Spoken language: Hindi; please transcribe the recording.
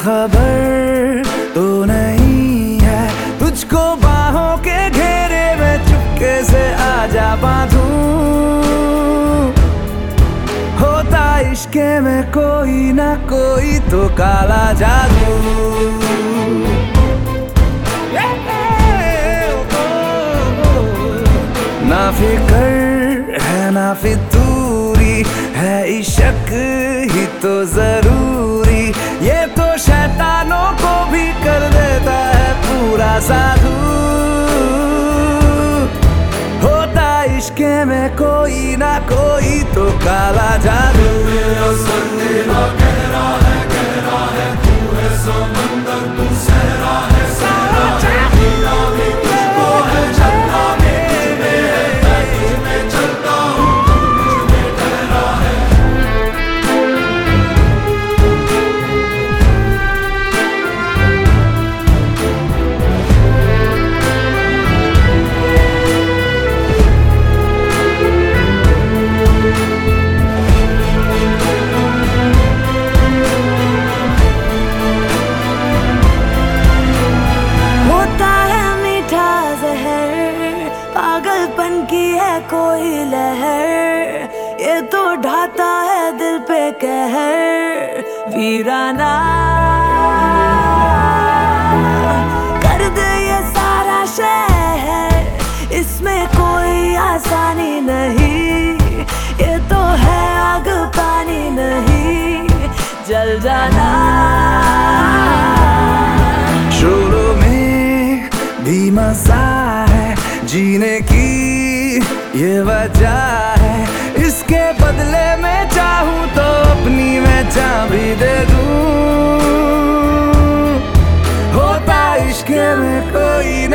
खबर तो नहीं है तुझको बाहों के घेरे में चुपके से आजा बांधूं। होता इश्के में कोई ना कोई तो काला जादू। ना फिकर है ना फितूरी है इश्क ही तो जरूरी। ये तो शैतानों को भी कर देता है पूरा साधु। होता इश्के में कोई ना कोई तो काला जादू। गहरा है तू है समंदर तू सहरा है हीरा भी तुझको है झरना भी तुझमें है मैं तुझमें चलता हूँ तू मुझमें ठहरा है। पागलपन की है कोई लहर ये तो ढाता है दिल पे कहर। वीराना कर दे ये सारा शहर इसमें कोई आसानी नहीं। ये तो है आग पानी नहीं जल जाना। शुरू में भी मजा जीने की ये वजह है इसके बदले में चाहूँ तो अपनी मैं जान भी दे दूँ। होता इश्क में कोई